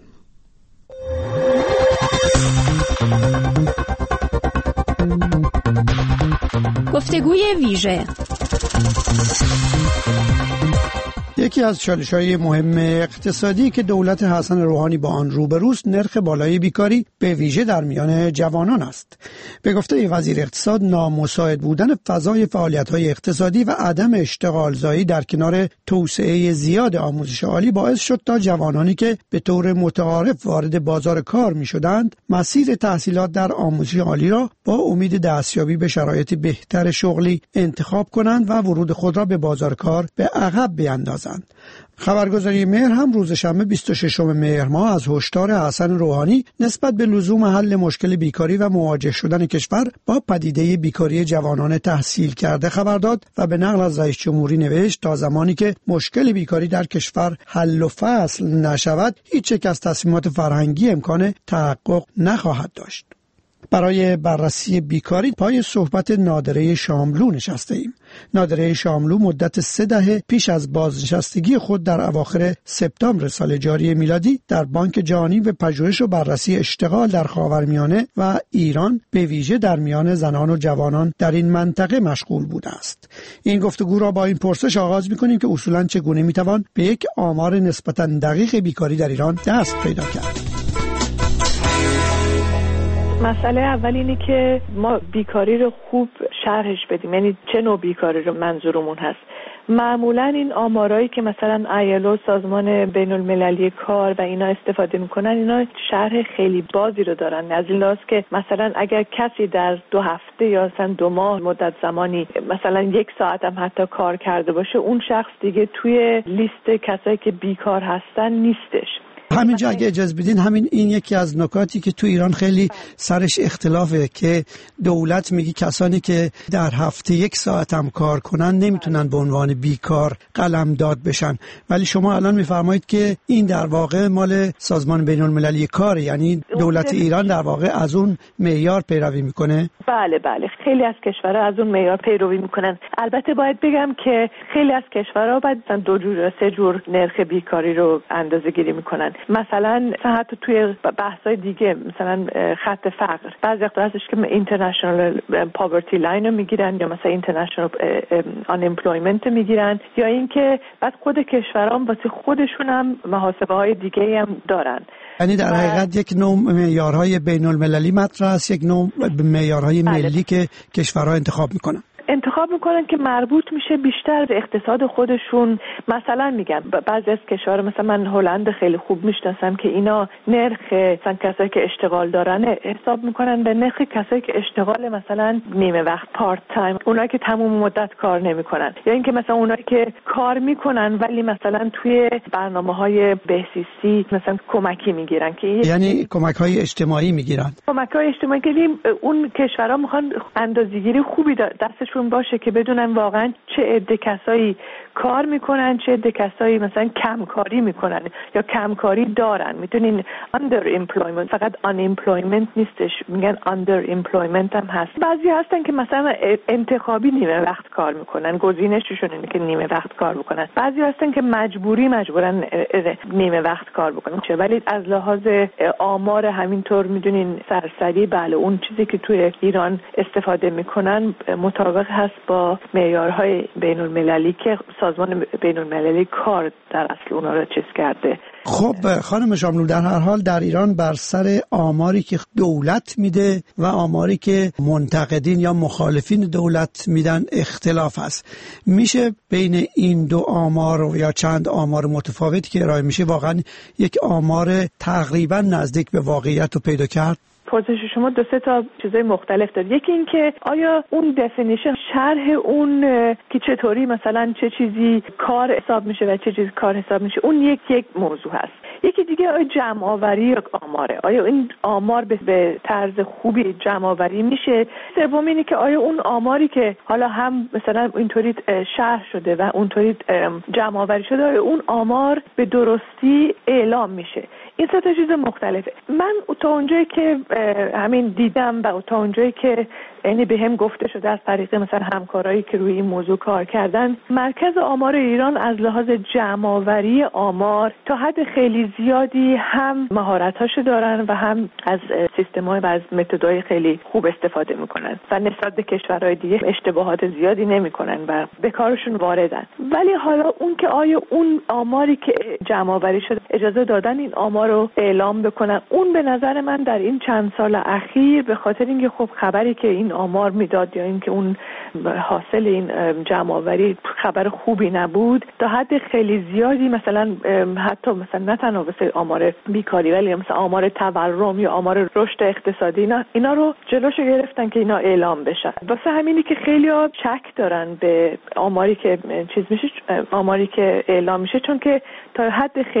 گفتگوی ویژه. یکی از چالش‌های مهم اقتصادی که دولت حسن روحانی با آن روبروست نرخ بالای بیکاری به ویژه در میان جوانان است. به گفته وزیر اقتصاد، نامساعد بودن فضای فعالیت‌های اقتصادی و عدم اشتغالزایی در کنار توسعه زیاد آموزش عالی باعث شد تا جوانانی که به طور متعارف وارد بازار کار می‌شدند، مسیر تحصیلات در آموزش عالی را با امید دستیابی به شرایط بهتر شغلی انتخاب کنند و ورود خود را به بازار کار به عقب بیاندازند. خبرگزاری مهر هم روز شنبه بیست و ششم مهر ماه از هشدار حسن روحانی نسبت به لزوم حل مشکل بیکاری و مواجه شدن کشور با پدیده بیکاری جوانان تحصیل کرده خبر داد و به نقل از رئیس جمهوری نوشت تا زمانی که مشکل بیکاری در کشور حل و فصل نشود، هیچ یک از تصمیمات فرهنگی امکان تحقق نخواهد داشت. برای بررسی بیکاری پای صحبت نادره شاملو نشسته ایم. نادره شاملو مدت سه دهه پیش از بازنشستگی خود در اواخر سپتامبر سال جاری میلادی در بانک جهانی به پژوهش و بررسی اشتغال در خاورمیانه و ایران به ویژه در میان زنان و جوانان در این منطقه مشغول بوده است. این گفتگو را با این پرسش آغاز می‌کنیم که اصولاً چگونه می‌توان به یک آمار نسبتاً دقیق بیکاری در ایران دست پیدا کرد. مسئله اول اینه که ما بیکاری رو خوب شرحش بدیم، یعنی چه نوع بیکاری رو منظورمون هست. معمولا این آمارایی که مثلا آیلو سازمان بین المللی کار و اینا استفاده میکنن، اینا شرح خیلی بازی رو دارن. از این لحاظ که مثلا اگر کسی در دو هفته یا مثلا دو ماه مدت زمانی مثلا یک ساعت هم حتی کار کرده باشه، اون شخص دیگه توی لیست کسایی که بیکار هستن نیستش. همینجا اگه اجازه بدین، همین این یکی از نکاتی که تو ایران خیلی سرش اختلافه که دولت میگه کسانی که در هفته یک ساعت هم کار کنن نمیتونن به عنوان بیکار قلمداد بشن، ولی شما الان میفرمایید که این در واقع مال سازمان بین المللی کار، یعنی دولت ایران در واقع از اون معیار پیروی میکنه. بله بله، خیلی از کشورها از اون معیار پیروی میکنن. البته باید بگم که خیلی از کشورها باید دو جور یا سه جور نرخ بیکاری رو اندازه‌گیری میکنن. مثلا حتی توی بحث‌های دیگه، مثلا خط فقر، بعضی وقتا هستش که اینترنشنال پاورتی لاین رو میگیرن یا مثلا اینترنشنال آن امپلویمنت میگیرن، یا اینکه بعد خود کشورها واسه خودشون هم محاسبه‌های دیگه هم دارن. یعنی در حقیقت یک نوع معیارهای بین المللی مطرح است، یک نوع معیارهای ملی که کشورها انتخاب میکنن. انتخاب میکنن که مربوط میشه بیشتر به اقتصاد خودشون. مثلا میگم بعضی از کشورها، مثلا من هلند خیلی خوب میشناسم که اینا نرخ مثلا کسایی که اشتغال دارن حساب میکنن به نرخ کسایی که اشتغال مثلا نیمه وقت، پارت تایم، اونایی که تمام مدت کار نمیکنن، یا اینکه مثلا اونایی که کار میکنن ولی مثلا توی برنامه‌های بهزیستی مثلا کمکی میگیرن، که یعنی کمک‌های اجتماعی میگیرن. کمک‌های اجتماعی که اون کشورها میخوان اندازه‌گیری خوبی دستش باشه که بدونن واقعا چه عده کسایی کار میکنن، چه عده کسایی مثلا کمکاری میکنن یا کمکاری دارن. میتونین under employment، فقط unemployment نیستش، میگن under employment هم هست. بعضی هستن که مثلا انتخابی نیمه وقت کار میکنن، گزینششون اینه که نیمه وقت کار بکنن. بعضی هستن که مجبوری مجبورن نیمه وقت کار بکنن. چه ولی از لحاظ آمار همینطور میدونین سرسری، بله اون چیزی که توی ایران استفاده میکنن مطابق هست با معیارهای بین المللی که سازمان بین المللی کار در اصل اونا رو چیز کرده. خب خانم شاملو، در هر حال در ایران بر سر آماری که دولت میده و آماری که منتقدین یا مخالفین دولت میدن اختلاف هست. میشه بین این دو آمار یا چند آمار متفاوتی که ارائه میشه واقعا یک آمار تقریبا نزدیک به واقعیت رو پیدا کرد؟ پرسش شما دو سه تا چیزای مختلف داره. یکی این که آیا اون دفینیشن، شرح اون که چطوری مثلا چه چیزی کار حساب میشه و چه چیزی کار حساب میشه، اون یک یک موضوع هست. یکی دیگه آیا جمع آوری یا آماره، آیا این آمار به طرز خوبی جمع آوری میشه. سوم اینه که آیا اون آماری که حالا هم مثلا اینطوری شرح شده و اونطوری جمع آوری شده، آیا اون آمار به درستی اعلام میشه. این سه تا چیز مختلفه. من تا اونجایی که همین دیدم و تا اونجایی که یعنی به هم گفته شده از طریق مثلا همکارایی که روی این موضوع کار کردن، مرکز آمار ایران از لحاظ جمع‌آوری آمار تا حد خیلی زیادی هم مهارتاشو دارن و هم از سیستم‌های و از متدهای خیلی خوب استفاده میکنن و نسبت به کشورهای دیگه اشتباهات زیادی نمیکنن و به کارشون واردن. ولی حالا اون که آیا اون آماری که جمع‌آوری شده اجازه دادن این آمار رو اعلام بکنن، اون به نظر من در این چند سال اخیر به خاطر اینکه خب خبری که این آمار میداد یا اینکه اون حاصل این جمع‌آوری خبر خوبی نبود، تا حد خیلی زیادی مثلا حتی مثلا نه تنها واسه آمار بیکاری ولی مثلا آمار تورم یا آمار رشد اقتصادی، اینا اینا رو جلوشو گرفتن که اینا اعلام بشه. واسه همینی که خیلی‌ها شک دارن به آماری که چیز میشه، آماری که اعلام میشه، چون که تا حد خیلی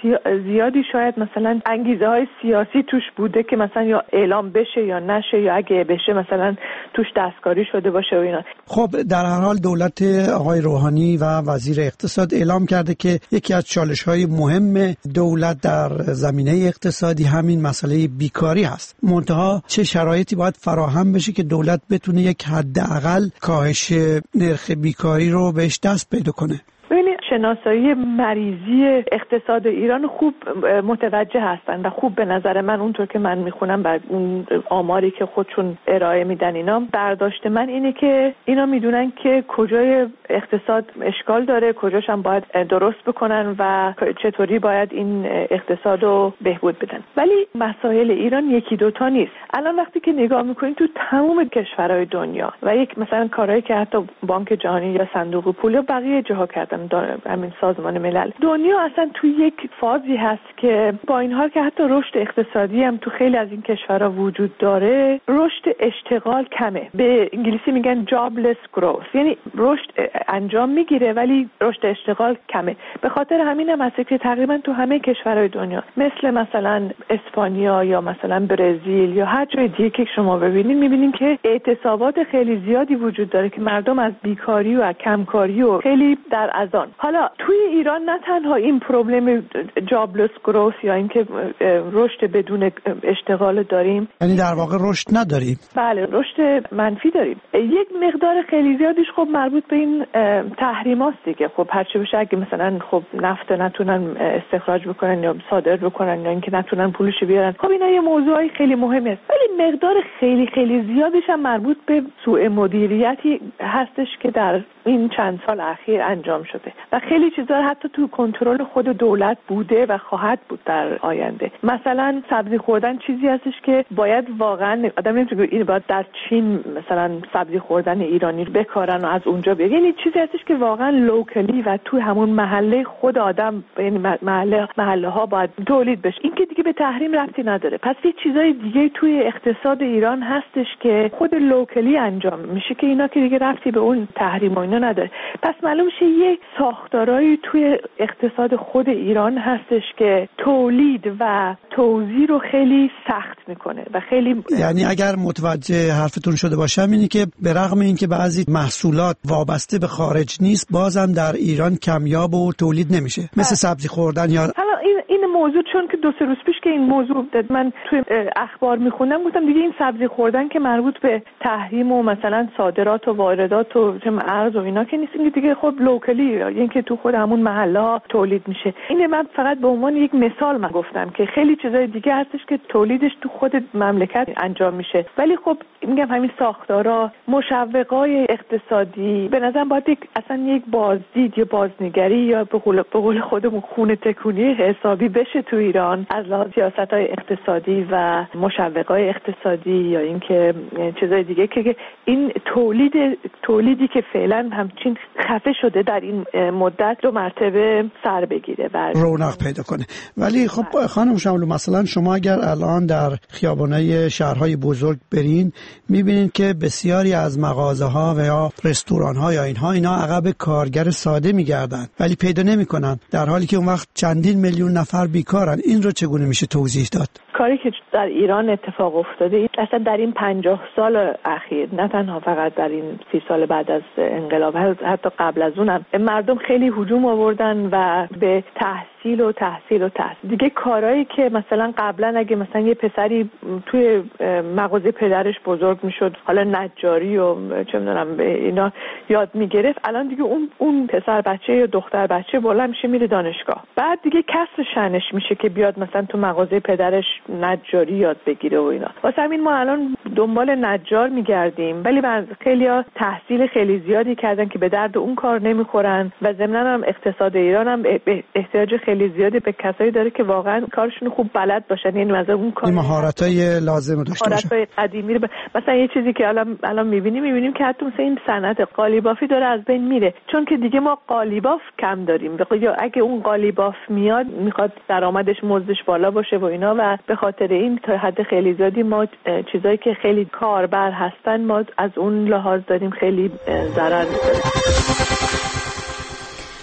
زیادی شاید مثلا انگیزه های سیاسی توش بوده که مثلا یا اعلام بشه یا نشه، یا اگه بشه مثلا توش دستکاری شده باشه و اینا. خب در هر حال دولت آقای روحانی و وزیر اقتصاد اعلام کرده که یکی از چالش‌های مهم دولت در زمینه اقتصادی همین مسئله بیکاری هست. منتها چه شرایطی باید فراهم بشه که دولت بتونه یک حداقل کاهش نرخ بیکاری رو بهش دست پیدا کنه؟ ببینید، شناسایی مریضی اقتصاد ایران خوب متوجه هستن و خوب به نظر من اونطور که من میخونم بعد اون آماری که خودشون ارائه میدن اینا، برداشت من اینه که اینا میدونن که کجای اقتصاد اشکال داره، کجاش هم باید درست بکنن و چطوری باید این اقتصاد رو بهبود بدن. ولی مسائل ایران یکی دوتا نیست. الان وقتی که نگاه میکنید تو تمام کشورهای دنیا و یک مثلا کارهایی که حتی بانک جهانی یا صندوق پول یا بقیه جاها کردن، همین سازمان ملل، دنیا اصلا توی یک فازی هست که با این حال که حتی رشد اقتصادی هم تو خیلی از این کشورها وجود داره، رشد اشتغال کمه. به انگلیسی میگن jobless growth، یعنی رشد انجام میگیره ولی رشد اشتغال کمه. به خاطر همین هم هست که تقریبا تو همه کشورهای دنیا مثل مثلا اسپانیا یا مثلا برزیل یا هر جای دیگه که شما ببینید، میبینید که اعتصابات خیلی زیادی وجود داره که مردم از بیکاری و کمکاری و خیلی در اذان. حالا توی ایران نه تنها این پروبلم جابلس گروث یا اینکه رشد بدون اشتغال داریم، یعنی در واقع رشد نداریم. بله، رشد منفی داریم. یک مقدار خیلی زیادیش خب مربوط به این تحریماست دیگه. خب هرچی بشه اگه مثلا خب نفت نتونن استخراج بکنن یا صادر بکنن یا اینکه نتونن پولش بیارن، خب اینا یه موضوعی خیلی مهمه است. ولی مقدار خیلی خیلی زیادش هم مربوط به سوء مدیریتی هستش که در این چند سال اخیر انجام شده و خیلی چیزا حتی تو کنترل خود دولت بوده و خواهد بود در آینده. مثلا سبزی خوردن چیزی هستش که باید واقعا آدم نمیتونه این باید در چین مثلا سبزی خوردن ایرانی رو بکارن و از اونجا بیارن، یعنی چیزی هستش که واقعا لوکلی و تو همون محله خود آدم، یعنی محله محله ها باید تولید بشه. این که دیگه به تحریم ربطی نداره. پس یه چیزای دیگه توی اقتصاد ایران هستش که خود لوکلی انجام میشه که اینا که دیگه ربطی به اون تحریم و اینا نداره. پس معلوم شه یک ساختارایی توی اقتصاد خود ایران هستش که تولید و توزیع رو خیلی سخت میکنه و خیلی، یعنی اگر متوجه حرفتون شده باشم اینی که به رغم اینکه بعضی محصولات وابسته به خارج نیست، بازم در ایران کمیاب و تولید نمیشه، مثل سبزی خوردن یا این این موضوع. چون که دو سه روز پیش که این موضوع من توی اخبار میخوندم، گفتم دیگه این سبزی خوردن که مربوط به تحریم و مثلا صادرات و واردات و ارز و اینا که نیست، این دیگه خب لوکلی، یعنی که تو خود همون محله ها تولید میشه. این من فقط به عنوان یک مثال من گفتم که خیلی چیزای دیگه هستش که تولیدش تو خود مملکت انجام میشه، ولی خب میگم همین ساختارا، مشوقای اقتصادی به نظرم باید یک اصلا یک بازدید یا بازنگری یا به قول به قول خودمون خونه تکونی حسابی بشه تو ایران از لحاظ سیاست‌های اقتصادی و مشوقای اقتصادی یا اینکه چیزای دیگه که این تولید تولیدی که فعلا همچین خفه شده در این مدت دو مرتبه سر بگیره و رونق پیدا کنه. ولی خب خانم شاملو، مثلا شما اگر الان در خیابان‌های شهرهای بزرگ برین، می‌بینید که بسیاری از مغازه‌ها و یا رستوران‌ها یا اینها اینا عقب کارگر ساده می‌گردن ولی پیدا نمی‌کنن، در حالی که اون وقت چندین میلیون نفر بیکارن. این رو چگونه میشه توضیح داد؟ کاری که در ایران اتفاق افتاده اصلا در این پنجاه سال اخیر، نه تنها فقط در این سی سال بعد از انقلاب، حتی قبل از اونم مردم خیلی هجوم آوردن و به تحصیل و تحصیل و تحصیل دیگه کارهایی که مثلا قبلا اگه مثلا یه پسری توی مغازه پدرش بزرگ میشد، حالا نجاری و چه میدونم اینا یاد میگرفت، الان دیگه اون اون پسر بچه یا دختر بچه بالا میشه میره دانشگاه، بعد دیگه کسر شأنش میشه که بیاد مثلا تو مغازه پدرش نجاری یاد بگیره و اینا. واسه همین ما الان دنبال نجار میگردیم، ولی بعض خیلیا تحصیل خیلی زیادی کردن که به درد اون کار نمیخورن و ضمناً هم اقتصاد ایران هم احتیاج خیلی زیادی به کسایی داره که واقعا کارشون خوب بلد باشن، یعنی مثلا اون کار مهارتای لازم داشته باشن. مهارتای قدیمی رو ب... مثلا یه چیزی که الان الان می‌بینیم می‌بینیم که حتی مثلا این صنعت قالیبافی داره از بین میره، چون که دیگه ما قالیباف کم داریم. یا اگه اون قالیباف میاد میخواد درآمدش مزدش بالا باشه و اینا، و به خاطر این تا حد خیلی زیادی ما چیزایی که خیلی کاربر هستن ما از اون لحاظ داریم خیلی ضرر می‌کنیم.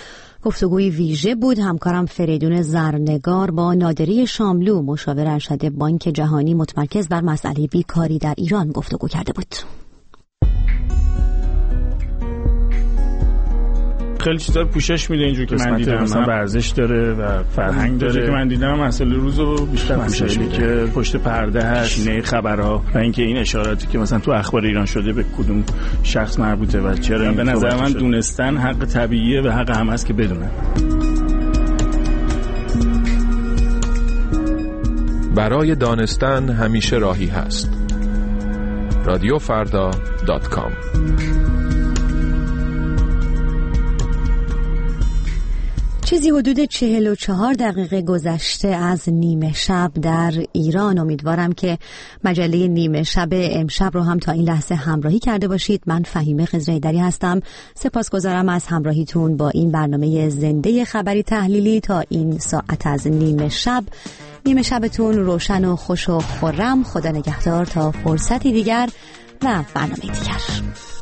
گفتگوی ویژه بود. همکارم فریدون زرنگار با نادری شاملو، مشاور ارشد بانک جهانی متمرکز بر مسئله بیکاری در ایران گفتگو کرده بود. خیلی چیزا رو پوشش میده اینجور که من دیدم، مثلا ورزش داره و فرهنگ داره که من دیدم مسئله روزو بیشتر پوشش میده که پشت پرده هست، نه خبرها و اینکه این اشاراتی که مثلا تو اخبار ایران شده به کدوم شخص مربوطه و چرا. به نظر من دونستن حق طبیعیه و حق هم هست که بدونن. برای دانستن همیشه راهی هست. رادیو فردا دات کام. چیزی حدود چهل و چهار دقیقه گذشته از نیمه شب در ایران. امیدوارم که مجله نیمه شب امشب رو هم تا این لحظه همراهی کرده باشید. من فهیمه خضراییدری هستم. سپاسگزارم از همراهیتون با این برنامه زنده خبری تحلیلی تا این ساعت از نیمه شب. نیمه شبتون روشن و خوش و خرم. خدا نگهدار تا فرصتی دیگر و برنامه دیگر.